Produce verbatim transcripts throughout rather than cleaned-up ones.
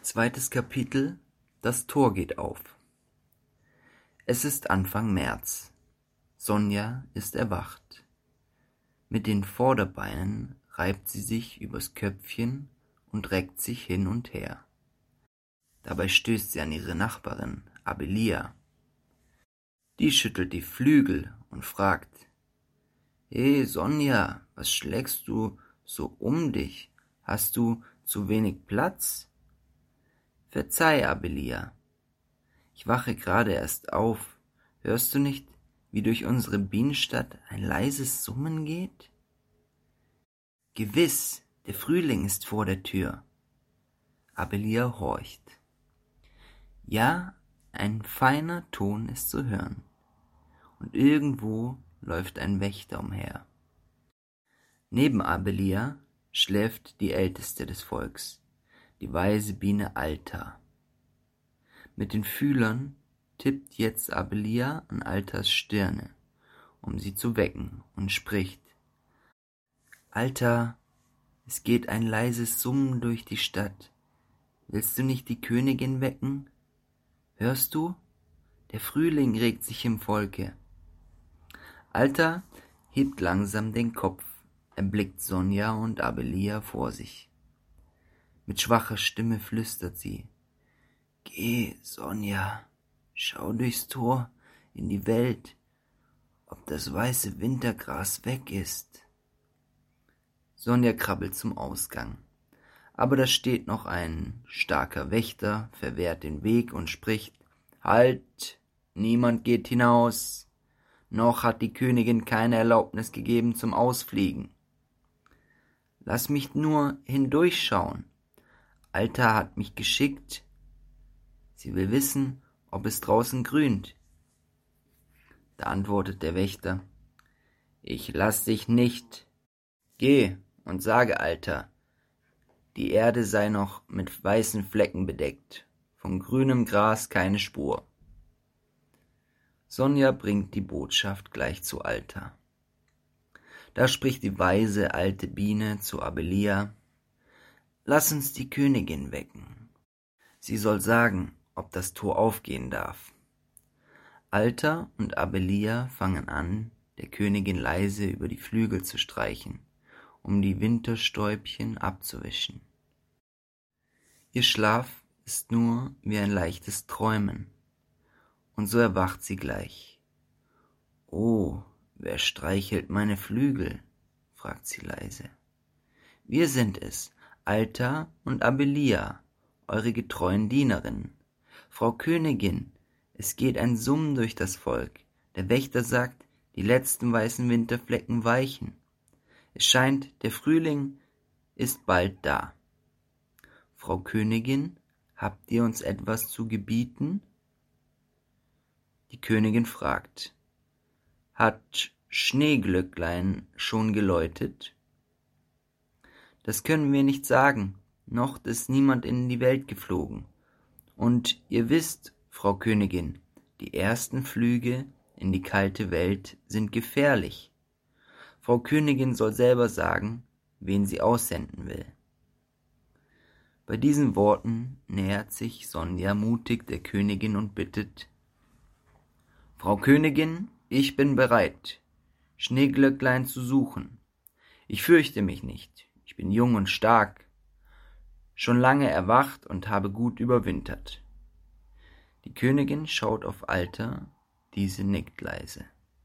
Zweites Kapitel: Das Tor geht auf. Es ist Anfang März. Sonja ist erwacht. Mit den Vorderbeinen reibt sie sich übers Köpfchen und reckt sich hin und her. Dabei stößt sie an ihre Nachbarin, Abelia. Die schüttelt die Flügel und fragt: »He, Sonja, was schlägst du so um dich? Hast du zu wenig Platz?« »Verzeih, Abelia. Ich wache gerade erst auf. Hörst du nicht, wie durch unsere Bienenstadt ein leises Summen geht?« »Gewiss, der Frühling ist vor der Tür.« Abelia horcht. Ja, ein feiner Ton ist zu hören. Und irgendwo läuft ein Wächter umher. Neben Abelia schläft die Älteste des Volks, die weise Biene Alta. Mit den Fühlern tippt jetzt Abelia an Altas Stirne, um sie zu wecken, und spricht: »Alta, es geht ein leises Summen durch die Stadt. Willst du nicht die Königin wecken? Hörst du? Der Frühling regt sich im Volke.« Alta hebt langsam den Kopf, erblickt Sonja und Abelia vor sich. Mit schwacher Stimme flüstert sie: »Geh, Sonja, schau durchs Tor in die Welt, ob das weiße Wintergras weg ist.« Sonja krabbelt zum Ausgang, aber da steht noch ein starker Wächter, verwehrt den Weg und spricht: »Halt, niemand geht hinaus, noch hat die Königin keine Erlaubnis gegeben zum Ausfliegen. Lass mich nur hindurchschauen. Alta hat mich geschickt. Sie will wissen, ob es draußen grünt.« Da antwortet der Wächter: »Ich lass dich nicht. Geh und sage Alta, die Erde sei noch mit weißen Flecken bedeckt, von grünem Gras keine Spur.« Sonja bringt die Botschaft gleich zu Alta. Da spricht die weise alte Biene zu Abelia: »Lass uns die Königin wecken. Sie soll sagen, ob das Tor aufgehen darf.« Alta und Abelia fangen an, der Königin leise über die Flügel zu streichen, um die Winterstäubchen abzuwischen. Ihr Schlaf ist nur wie ein leichtes Träumen, und so erwacht sie gleich. »Oh, wer streichelt meine Flügel?« fragt sie leise. »Wir sind es, Alta und Abelia, eure getreuen Dienerinnen. Frau Königin, es geht ein Summen durch das Volk. Der Wächter sagt, die letzten weißen Winterflecken weichen. Es scheint, der Frühling ist bald da. Frau Königin, habt ihr uns etwas zu gebieten?« Die Königin fragt: »Hat Schneeglöcklein schon geläutet?« »Das können wir nicht sagen, noch ist niemand in die Welt geflogen. Und ihr wisst, Frau Königin, die ersten Flüge in die kalte Welt sind gefährlich. Frau Königin soll selber sagen, wen sie aussenden will.« Bei diesen Worten nähert sich Sonja mutig der Königin und bittet: »Frau Königin, ich bin bereit, Schneeglöcklein zu suchen. Ich fürchte mich nicht. Ich bin jung und stark, schon lange erwacht und habe gut überwintert.« Die Königin schaut auf Alta, diese nickt leise.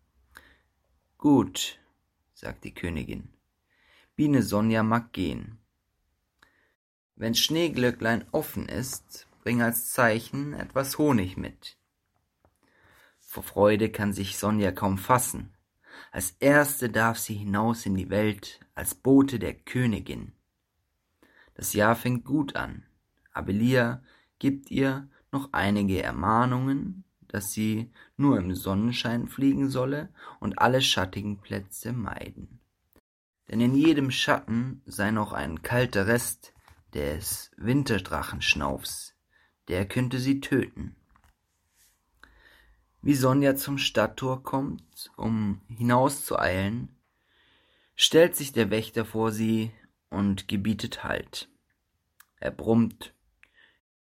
»Gut«, sagt die Königin, »Biene Sonja mag gehen. Wenn Schneeglöcklein offen ist, bring als Zeichen etwas Honig mit.« Vor Freude kann sich Sonja kaum fassen. Als Erste darf sie hinaus in die Welt, als Bote der Königin. Das Jahr fängt gut an. Abelia gibt ihr noch einige Ermahnungen, dass sie nur im Sonnenschein fliegen solle und alle schattigen Plätze meiden. Denn in jedem Schatten sei noch ein kalter Rest des Winterdrachenschnaufs, der könnte sie töten. Wie Sonja zum Stadttor kommt, um hinauszueilen, stellt sich der Wächter vor sie und gebietet Halt. Er brummt: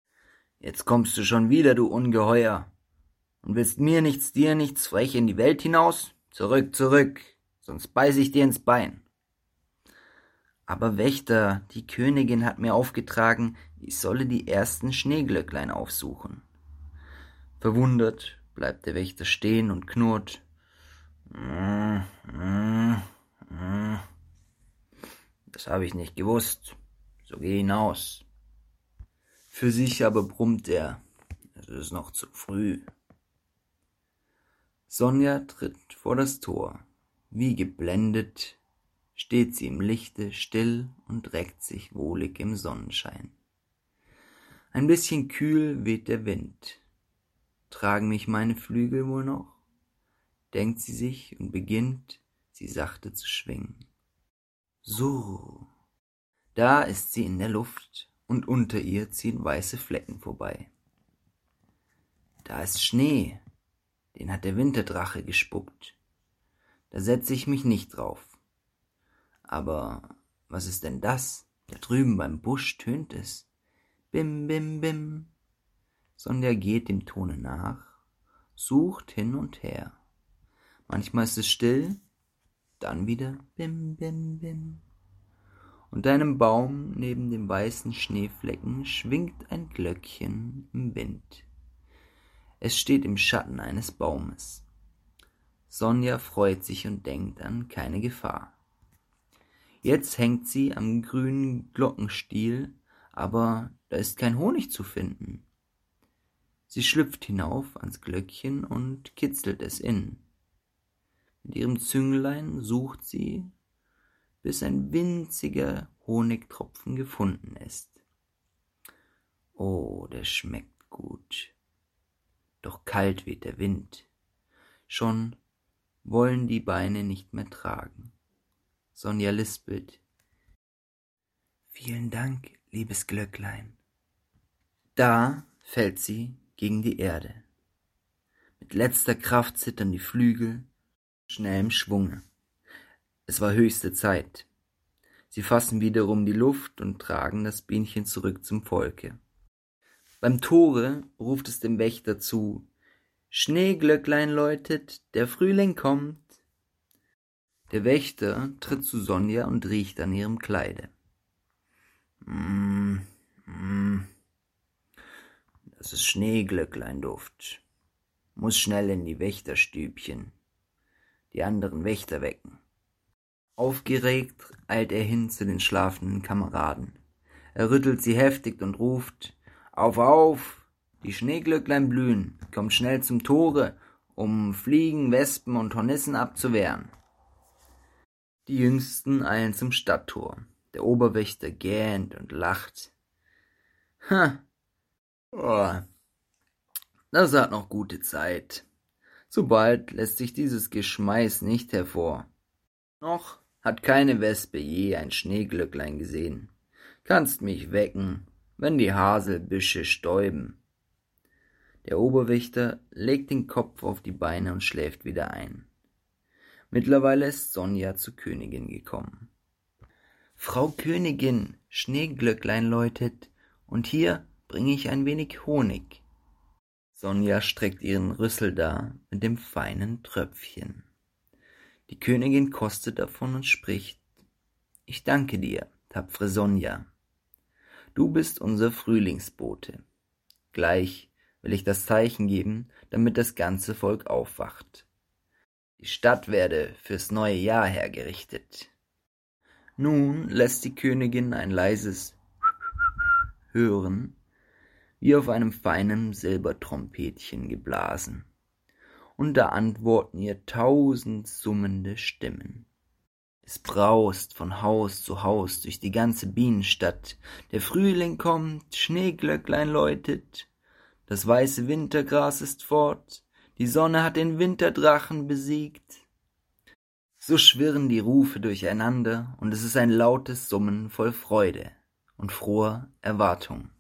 Jetzt kommst du schon wieder, du Ungeheuer, und willst mir nichts, dir nichts, frech in die Welt hinaus? Zurück, zurück, sonst beiß ich dir ins Bein. Aber Wächter, die Königin hat mir aufgetragen, ich solle die ersten Schneeglöcklein aufsuchen. Verwundert bleibt der Wächter stehen und knurrt. Das habe ich nicht gewusst, so geh hinaus. Für sich aber brummt er, es ist noch zu früh. Sonja tritt vor das Tor, wie geblendet steht sie im Lichte still und reckt sich wohlig im Sonnenschein. Ein bisschen kühl weht der Wind. Tragen mich meine Flügel wohl noch? Denkt sie sich und beginnt, sie sachte zu schwingen. So, da ist sie in der Luft und unter ihr ziehen weiße Flecken vorbei. Da ist Schnee, den hat der Winterdrache gespuckt. Da setze ich mich nicht drauf. Aber was ist denn das? Da drüben beim Busch tönt es. Bim, bim, bim. Sonja geht dem Tone nach, sucht hin und her. Manchmal ist es still, dann wieder bim, bim, bim. Unter einem Baum neben dem weißen Schneeflecken schwingt ein Glöckchen im Wind. Es steht im Schatten eines Baumes. Sonja freut sich und denkt an keine Gefahr. Jetzt hängt sie am grünen Glockenstiel, aber da ist kein Honig zu finden. Sie schlüpft hinauf ans Glöckchen und kitzelt es in. Mit ihrem Zünglein sucht sie, bis ein winziger Honigtropfen gefunden ist. Oh, der schmeckt gut. Doch kalt weht der Wind. Schon wollen die Beine nicht mehr tragen. Sonja lispelt. Vielen Dank, liebes Glöcklein. Da fällt sie gegen die Erde. Mit letzter Kraft zittern die Flügel, schnell im Schwunge. Es war höchste Zeit. Sie fassen wiederum die Luft und tragen das Bienchen zurück zum Volke. Beim Tore ruft es dem Wächter zu. Schneeglöcklein läutet, der Frühling kommt. Der Wächter tritt zu Sonja und riecht an ihrem Kleide. Mm, mm, das ist Schneeglöcklein-Duft. Muss schnell in die Wächterstübchen, die anderen Wächter wecken. Aufgeregt eilt er hin zu den schlafenden Kameraden. Er rüttelt sie heftig und ruft, auf, auf, die Schneeglöcklein blühen, kommt schnell zum Tore, um Fliegen, Wespen und Hornissen abzuwehren. Die Jüngsten eilen zum Stadttor. Der Oberwächter gähnt und lacht. Ha, oh, das hat noch gute Zeit. So bald lässt sich dieses Geschmeiß nicht hervor. Noch hat keine Wespe je ein Schneeglöcklein gesehen. Kannst mich wecken, wenn die Haselbüsche stäuben. Der Oberwächter legt den Kopf auf die Beine und schläft wieder ein. Mittlerweile ist Sonja zur Königin gekommen. Frau Königin, Schneeglöcklein läutet, und hier bringe ich ein wenig Honig. Sonja streckt ihren Rüssel dar mit dem feinen Tröpfchen. Die Königin kostet davon und spricht, ich danke dir, tapfere Sonja. Du bist unser Frühlingsbote. Gleich will ich das Zeichen geben, damit das ganze Volk aufwacht. Die Stadt werde fürs neue Jahr hergerichtet. Nun lässt die Königin ein leises hören, wie auf einem feinen Silbertrompetchen geblasen, und da antworten ihr tausend summende Stimmen. Es braust von Haus zu Haus durch die ganze Bienenstadt. Der Frühling kommt, Schneeglöcklein läutet, das weiße Wintergras ist fort, die Sonne hat den Winterdrachen besiegt. So schwirren die Rufe durcheinander, und es ist ein lautes Summen voll Freude und froher Erwartung.